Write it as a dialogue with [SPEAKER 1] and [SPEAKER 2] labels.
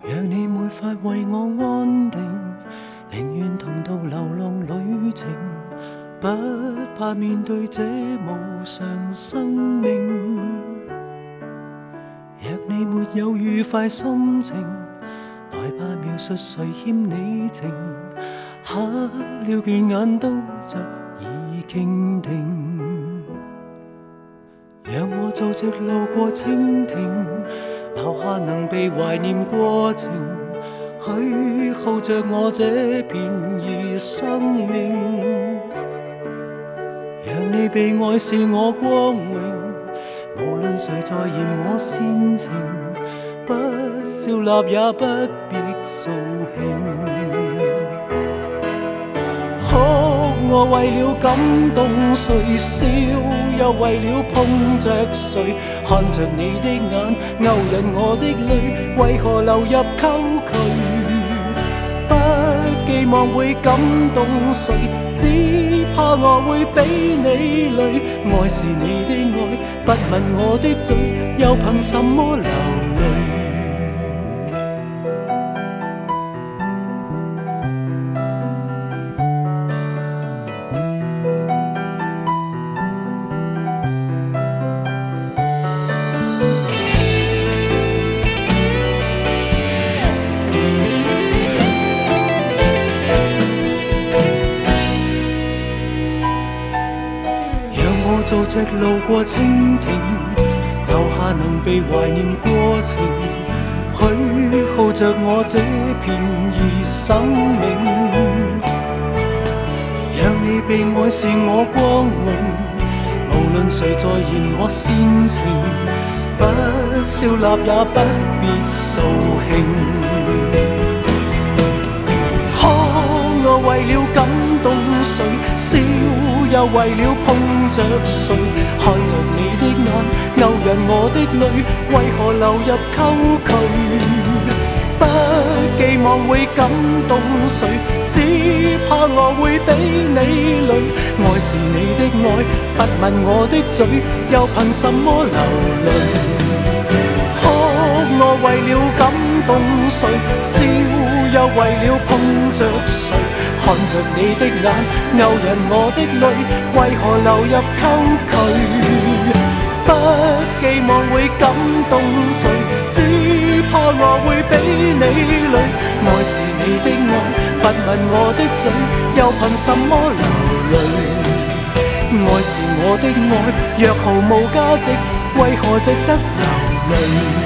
[SPEAKER 1] 若你没法为我安定，宁愿同渡流浪旅程，不怕面对这无常生命。若你没有愉快心情，来吧描述谁欠你情，黑了倦眼都早已倾听。让我做只路过蜻蜓，留下能被怀念过程，许耗着我这便宜生命。让你被爱是我光荣，无论谁在嫌我煽情，不笑纳也不必扫兴。哭我为了感动谁，笑又为了碰着谁，看着你的眼勾引我的泪，为何流入沟渠？不寄望会感动谁，只怕我会比你累。爱是你的爱，不吻我的嘴，又凭什么流泪？做只路过蜻蜓，留下能被怀念过程，许耗着我这便宜生命。让你被爱是我光荣，无论谁在嫌我煽情，不笑纳也不必扫兴。哭我为了感动谁，笑又为了碰着谁，看着你的眼勾引我的泪，为何流入沟渠？不寄望会感动谁，只怕我会比你累。爱是你的爱，不吻我的嘴，又凭什么流泪？哭我为了感动谁，笑又为了碰着谁，看着你的眼勾引我的泪，为何流入沟渠？不寄望会感动谁，只怕我会比你累。爱是你的爱，不吻我的嘴，又凭什么流泪？爱是我的爱，若毫无价值，为何值得流泪？